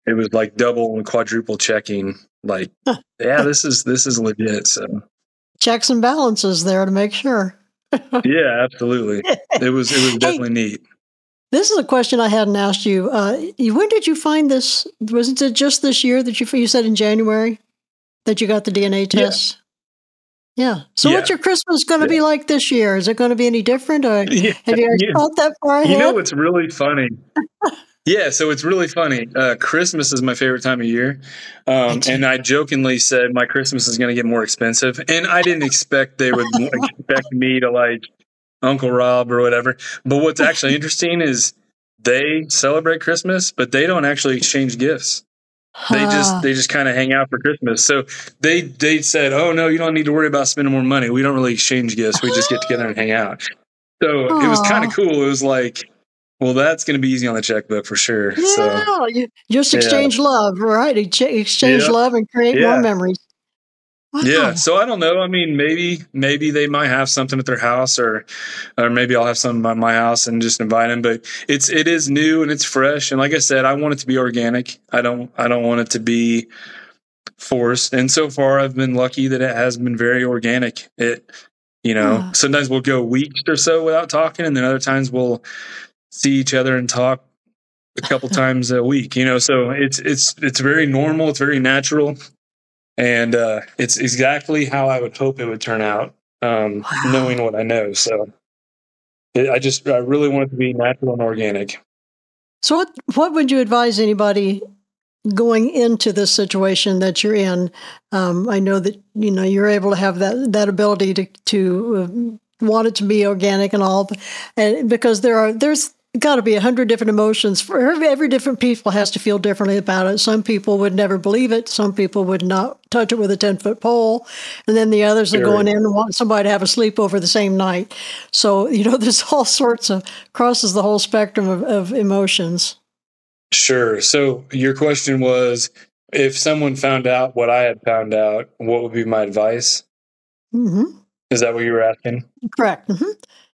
it was like double and quadruple checking. Like, yeah, this is this is legit. So checks and balances there to make sure. Yeah, absolutely. It was it was definitely hey, neat. This is a question I hadn't asked you. Uh, when did you find this? Was it just this year that you you said in January that you got the D N A test? Yeah. yeah. So, yeah. what's your Christmas going to yeah. be like this year? Is it going to be any different? Or yeah. have you yeah. thought that far ahead? You know, it's really funny. Yeah, so it's really funny. Uh, Christmas is my favorite time of year. Um, and I jokingly said my Christmas is going to get more expensive. And I didn't expect they would expect me to like Uncle Rob or whatever. But what's actually interesting is they celebrate Christmas, but they don't actually exchange gifts. Huh. They just they just kind of hang out for Christmas. So they they said, oh, no, you don't need to worry about spending more money. We don't really exchange gifts. We just get together and hang out. So Aww. It was kind of cool. It was like, well, that's going to be easy on the checkbook for sure. Yeah, so, you just exchange yeah. love, right? Exchange yeah. love and create yeah. more memories. Wow. Yeah, so I don't know. I mean, maybe maybe they might have something at their house, or or maybe I'll have something at my house and just invite them. But it's it is new and it's fresh, and like I said, I want it to be organic. I don't I don't want it to be forced. And so far, I've been lucky that it has been very organic. It you know uh. sometimes we'll go weeks or so without talking, and then other times we'll see each other and talk a couple times a week, you know, so it's, it's, it's very normal. It's very natural. And, uh, it's exactly how I would hope it would turn out, um, wow. knowing what I know. So it, I just, I really want it to be natural and organic. So what, what would you advise anybody going into this situation that you're in? Um, I know that, you know, you're able to have that, that ability to, to, uh, want it to be organic and all, and because there are, there's, got to be a hundred different emotions for every, every different people has to feel differently about it. Some people would never believe it. Some people would not touch it with a ten foot pole. And then the others sure. are going in and want somebody to have a sleepover the same night. So, you know, there's all sorts of crosses the whole spectrum of, of emotions. Sure. So your question was, if someone found out what I had found out, what would be my advice? Mm-hmm. Is that what you were asking? Correct. Mm-hmm.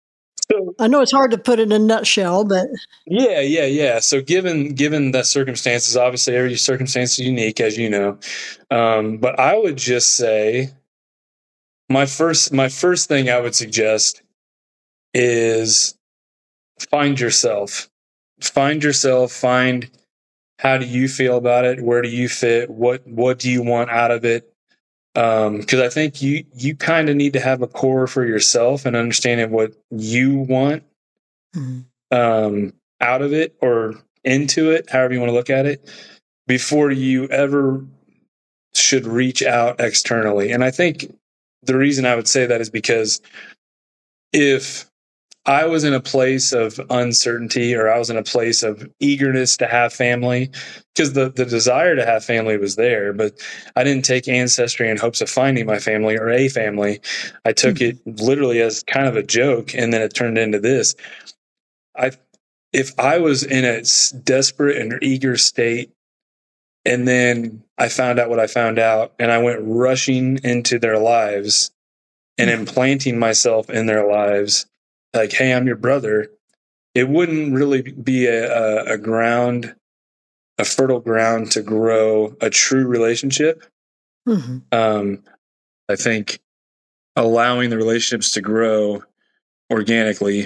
So, I know it's hard to put it in a nutshell, but yeah, yeah, yeah. So given given the circumstances, obviously every circumstance is unique, as you know. Um, but I would just say my first my first thing I would suggest is find yourself. Find yourself, find how do you feel about it? Where do you fit? What what do you want out of it? Um, cause I think you, you kind of need to have a core for yourself and understanding what you want, mm-hmm. um, out of it or into it, however you want to look at it, before you ever should reach out externally. And I think the reason I would say that is because if I was in a place of uncertainty, or I was in a place of eagerness to have family, because the, the desire to have family was there, but I didn't take Ancestry in hopes of finding my family or a family. I took mm-hmm. it literally as kind of a joke, and then it turned into this. I, if I was in a desperate and eager state, and then I found out what I found out, and I went rushing into their lives and mm-hmm. implanting myself in their lives, like, hey, I'm your brother, it wouldn't really be a, a, a ground, a fertile ground to grow a true relationship. Mm-hmm. Um, I think allowing the relationships to grow organically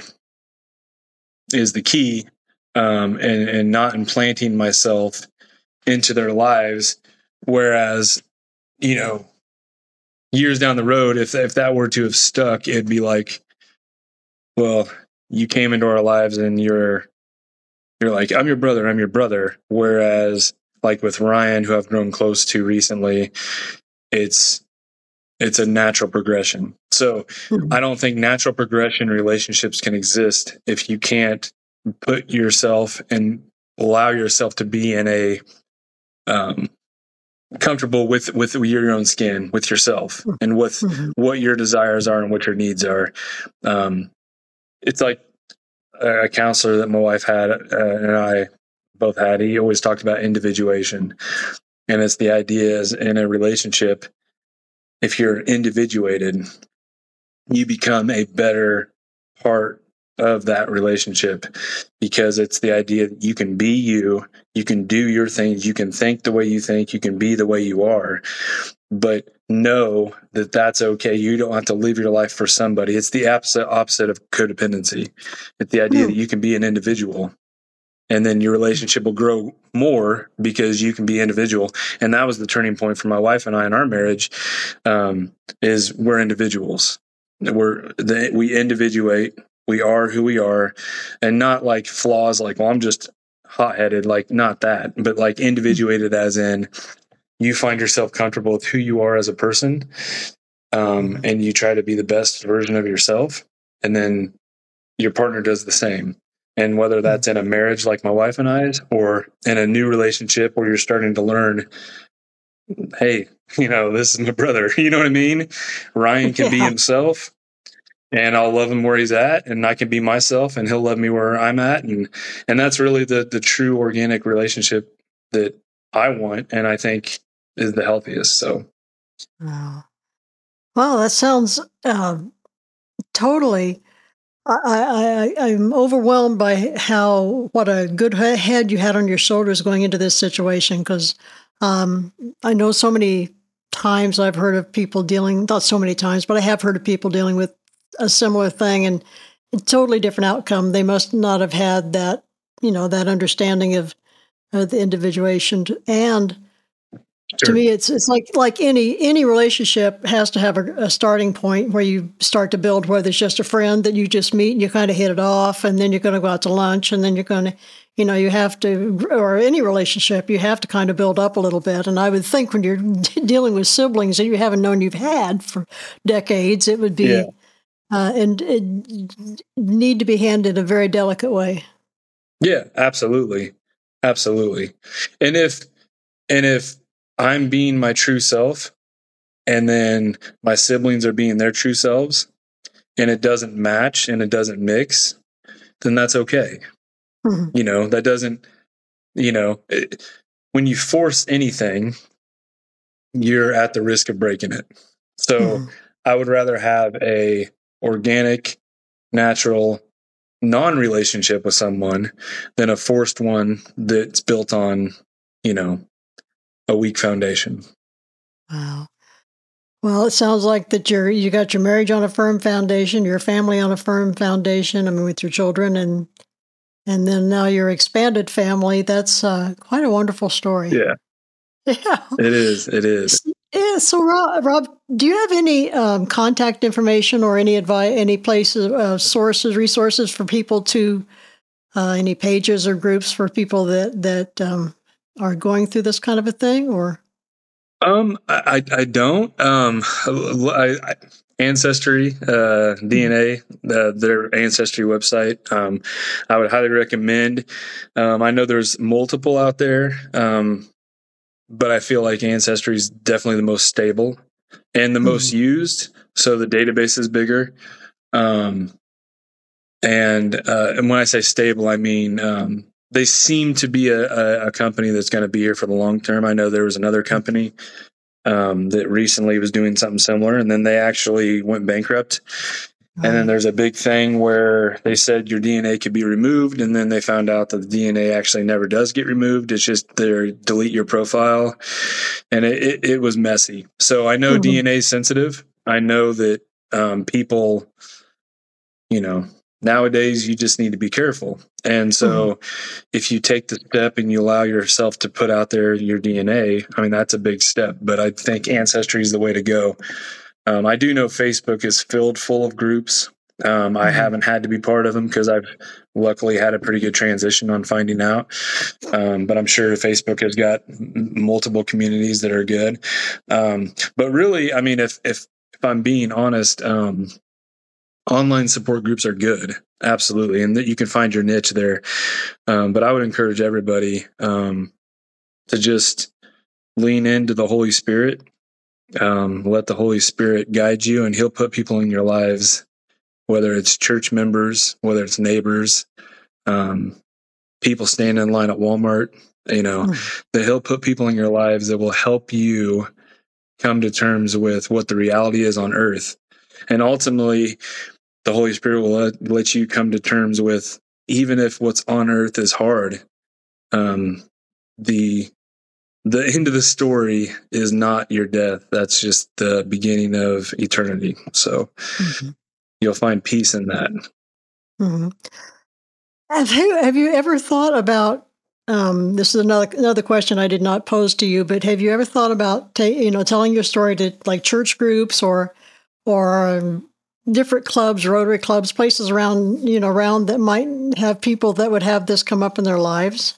is the key, um, and, and not implanting myself into their lives. Whereas, you know, years down the road, if if that were to have stuck, it'd be like, well, you came into our lives and you're, you're like, I'm your brother, I'm your brother. Whereas like with Ryan, who I've grown close to recently, it's, it's a natural progression. So mm-hmm. I don't think natural progression relationships can exist if you can't put yourself and allow yourself to be in a, um, comfortable with, with your own skin, with yourself, and with mm-hmm. what your desires are and what your needs are. Um, It's like a counselor that my wife had uh, and I both had. He always talked about individuation. And it's the idea is in a relationship, if you're individuated, you become a better part of that relationship, because it's the idea that you can be you, you can do your things, you can think the way you think, you can be the way you are, but know that that's okay. You don't have to live your life for somebody. It's the opposite opposite of codependency. It's the idea mm. that you can be an individual, and then your relationship will grow more because you can be individual. And that was the turning point for my wife and I in our marriage. Um, is we're individuals. We're the, we individuate. We are who we are, and not like flaws. Like, well, I'm just hot-headed. Like, not that, but like individuated, as in you find yourself comfortable with who you are as a person, um, and you try to be the best version of yourself, and then your partner does the same. And whether that's in a marriage like my wife and I's, or in a new relationship where you're starting to learn, hey, you know, this is my brother. You know what I mean? Ryan can yeah. be himself, and I'll love him where he's at, and I can be myself, and he'll love me where I'm at. And and that's really the the true organic relationship that I want, and I think is the healthiest. So, wow, well, that sounds uh, totally. I, I, I'm overwhelmed by how, what a good head you had on your shoulders going into this situation, because um, I know so many times I've heard of people dealing, not so many times, but I have heard of people dealing with a similar thing, and a totally different outcome. They must not have had that, you know, that understanding of, of the individuation. And Sure. To me, it's it's like like any any relationship has to have a, a starting point where you start to build, whether it's just a friend that you just meet and you kind of hit it off, and then you're going to go out to lunch, and then you're going to, you know, you have to, or any relationship, you have to kind of build up a little bit. And I would think when you're dealing with siblings that you haven't known you've had for decades, it would be, yeah. uh, and it need to be handled in a very delicate way. Yeah, absolutely. Absolutely. And if, and if, I'm being my true self, and then my siblings are being their true selves, and it doesn't match and it doesn't mix, then that's okay. Mm-hmm. You know, that doesn't, you know, it, when you force anything, you're at the risk of breaking it. So mm-hmm. I would rather have a organic, natural, non-relationship with someone than a forced one that's built on, you know, a weak foundation. Wow. Well, it sounds like that you're, you got your marriage on a firm foundation, your family on a firm foundation, I mean, with your children, and and then now your expanded family. That's uh, quite a wonderful story. Yeah. Yeah. It is. It is. Yeah. So, Rob, Rob do you have any um, contact information or any advice, any places, uh, sources, resources for people to, uh, any pages or groups for people that, that, um, are going through this kind of a thing, or? Um, I, I don't, um, I, I, Ancestry, uh, D N A, uh, their Ancestry website. Um, I would highly recommend, um, I know there's multiple out there, um, but I feel like Ancestry is definitely the most stable and the mm-hmm. most used. So the database is bigger. Um, and, uh, and when I say stable, I mean, um, they seem to be a, a, a company that's going to be here for the long term. I know there was another company um, that recently was doing something similar, and then they actually went bankrupt. Mm-hmm. And then there's a big thing where they said your D N A could be removed, and then they found out that the D N A actually never does get removed. It's just they delete your profile, and it, it, it was messy. So I know mm-hmm. D N A is sensitive. I know that um, people, you know, nowadays you just need to be careful. And so mm-hmm. if you take the step and you allow yourself to put out there your D N A, I mean, that's a big step, but I think Ancestry is the way to go. Um, I do know Facebook is filled full of groups. Um, I mm-hmm. haven't had to be part of them because I've luckily had a pretty good transition on finding out. Um, but I'm sure Facebook has got m- multiple communities that are good. Um, but really, I mean, if, if, if I'm being honest, um, online support groups are good. Absolutely. And that you can find your niche there. Um, but I would encourage everybody um, to just lean into the Holy Spirit. Um, let the Holy Spirit guide you, and he'll put people in your lives, whether it's church members, whether it's neighbors, um, people standing in line at Walmart, you know, mm. that he'll put people in your lives that will help you come to terms with what the reality is on earth. And ultimately, the Holy Spirit will let, let you come to terms with, even if what's on earth is hard, um, the the end of the story is not your death. That's just the beginning of eternity. So mm-hmm. you'll find peace in that. Mm-hmm. Have you, have you ever thought about, um, this is another another question I did not pose to you, but have you ever thought about ta- you know telling your story to like church groups or or um, different clubs, Rotary clubs, places around you know around that might have people that would have this come up in their lives?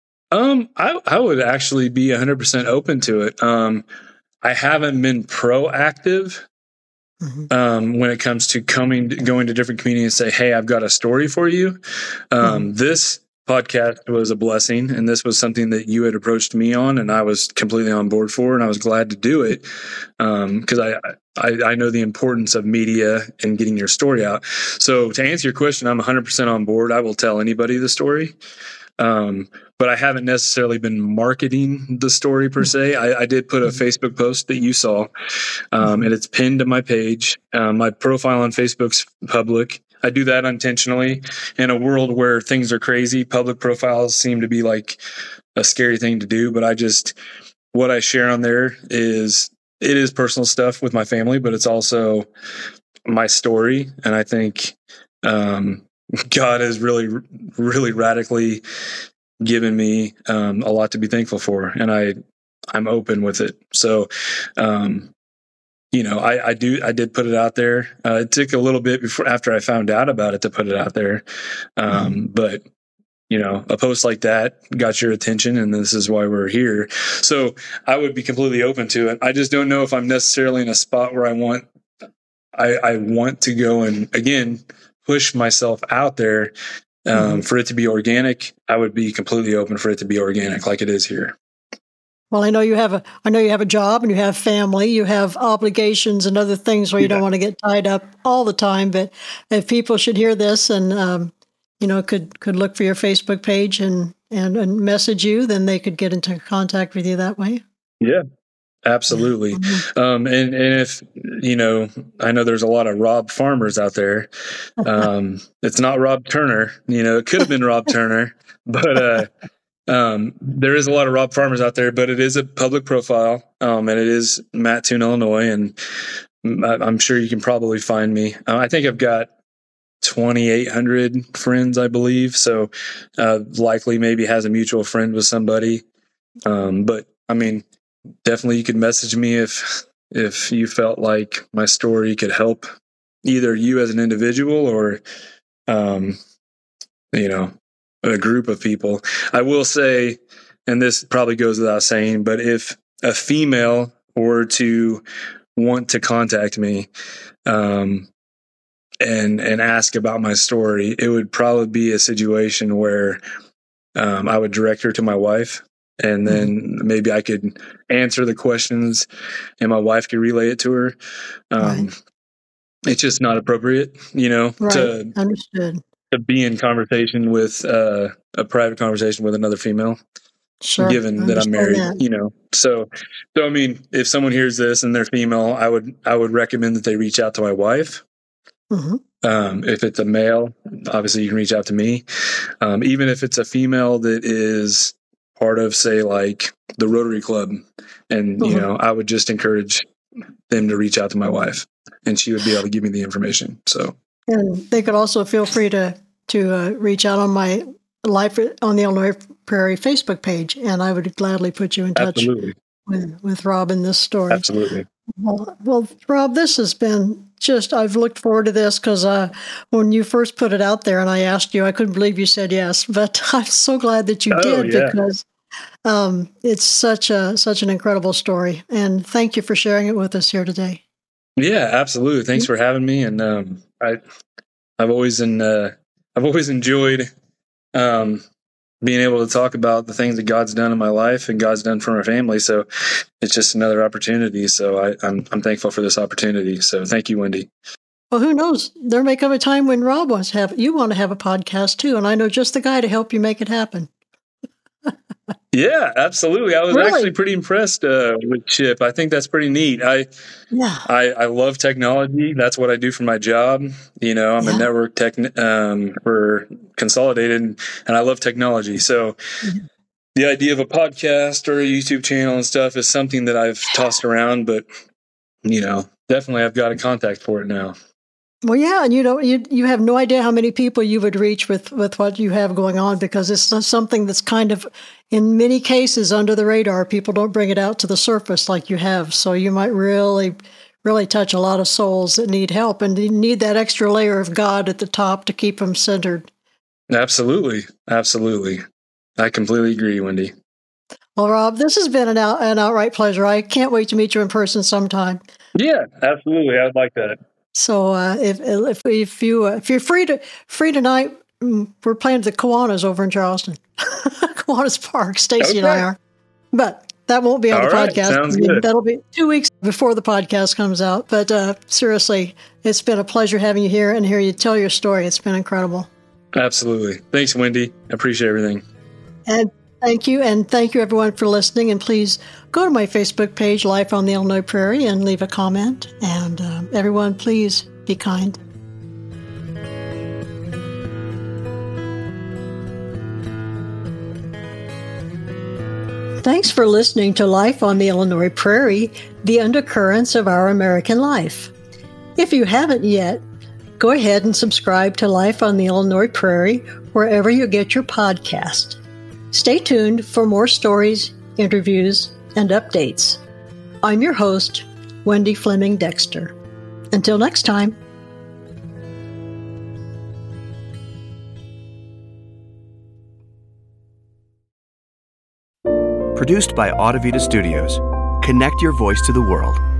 Um, I I would actually be one hundred percent open to it. Um, I haven't been proactive mm-hmm. um, when it comes to coming, going to different communities and say, "Hey, I've got a story for you." Um, mm-hmm. This podcast was a blessing, and this was something that you had approached me on, and I was completely on board for, and I was glad to do it because um, I, I I know the importance of media and getting your story out. So to answer your question, I'm one hundred percent on board. I will tell anybody the story. Um, but I haven't necessarily been marketing the story per se. I, I did put a Facebook post that you saw, um, and it's pinned to my page. Um, my profile on Facebook's public. I do that intentionally. In a world where things are crazy, public profiles seem to be like a scary thing to do. But I just, what I share on there is, it is personal stuff with my family, but it's also my story. And I think, um, God has really, really radically given me um, a lot to be thankful for, and I, I'm open with it. So, um, you know, I, I do, I did put it out there. Uh, it took a little bit before, after I found out about it, to put it out there. Um, mm-hmm. But you know, a post like that got your attention, and this is why we're here. So, I would be completely open to it. I just don't know if I'm necessarily in a spot where I want, I, I want to go and again push myself out there um, mm-hmm. for it to be organic. I would be completely open for it to be organic, like it is here. Well, I know you have a, I know you have a job and you have family, you have obligations and other things where you yeah. don't want to get tied up all the time. But if people should hear this and um, you know could could look for your Facebook page and, and and message you, then they could get into contact with you that way. Yeah. Absolutely. Um, and, and if, you know, I know there's a lot of Rob farmers out there. Um, it's not Rob Turner, you know, it could have been Rob Turner, but, uh, um, there is a lot of Rob farmers out there, but it is a public profile. Um, and it is Mattoon, Illinois. And I'm sure you can probably find me. Uh, I think I've got twenty-eight hundred friends, I believe. So, uh, likely maybe has a mutual friend with somebody. Um, but I mean, definitely you could message me if if you felt like my story could help either you as an individual or um you know a group of people. I will say, and this probably goes without saying, but if a female were to want to contact me um and and ask about my story, it would probably be a situation where um I would direct her to my wife. And then maybe I could answer the questions and my wife could relay it to her. Um, right. It's just not appropriate, you know, right. to, Understood. to be in conversation with uh, a private conversation with another female, sure. given that I'm married, that. you know. So, so, I mean, if someone hears this and they're female, I would, I would recommend that they reach out to my wife. Mm-hmm. Um, if it's a male, obviously you can reach out to me. Um, even if it's a female that is part of, say, like the Rotary Club, and mm-hmm. you know, I would just encourage them to reach out to my wife, and she would be able to give me the information. So, and they could also feel free to to uh, reach out on my Life on the Illinois Prairie Facebook page, and I would gladly put you in touch Absolutely. with with Rob in this story. Absolutely. Well, well, Rob, this has been just, I've looked forward to this because uh, when you first put it out there and I asked you, I couldn't believe you said yes, but I'm so glad that you oh, did yeah. because um, it's such a such an incredible story. And thank you for sharing it with us here today. Yeah, absolutely. Thanks for having me. And um, I, I've always in, uh, I've always enjoyed um, being able to talk about the things that God's done in my life and God's done for my family. So it's just another opportunity. So I, I'm I'm thankful for this opportunity. So thank you, Wendy. Well, who knows? There may come a time when Rob wants to have, you want to have a podcast too, and I know just the guy to help you make it happen. Yeah, absolutely. I was Really? actually pretty impressed uh, with Chip. I think that's pretty neat. I, Yeah. I I love technology. That's what I do for my job. You know, I'm Yeah. a network tech um, for Consolidated, and I love technology. So Mhm. the idea of a podcast or a YouTube channel and stuff is something that I've tossed around, but you know, definitely I've got a contact for it now. Well, yeah, and you know, you you have no idea how many people you would reach with, with what you have going on, because it's something that's kind of, in many cases, under the radar. People don't bring it out to the surface like you have. So you might really, really touch a lot of souls that need help, and you need that extra layer of God at the top to keep them centered. Absolutely, absolutely. I completely agree, Wendy. Well, Rob, this has been an out, an outright pleasure. I can't wait to meet you in person sometime. Yeah, absolutely. I'd like that. So uh, if if if you uh, if you're free to free tonight, we're playing the Kiwanis over in Charleston, Kiwanis Park. Stacy Okay. and I are, but that won't be on All the right, podcast. sounds I mean, good. that'll be two weeks before the podcast comes out. But uh, seriously, it's been a pleasure having you here and hear you tell your story. It's been incredible. Absolutely. Thanks, Wendy. I appreciate everything. And thank you, and thank you everyone for listening. And please go to my Facebook page, Life on the Illinois Prairie, and leave a comment. And uh, everyone, please be kind. Thanks for listening to Life on the Illinois Prairie, the undercurrents of our American life. If you haven't yet, go ahead and subscribe to Life on the Illinois Prairie wherever you get your podcast. Stay tuned for more stories, interviews, and updates. I'm your host, Wendy Fleming Dexter. Until next time. Produced by Audivita Studios. Connect your voice to the world.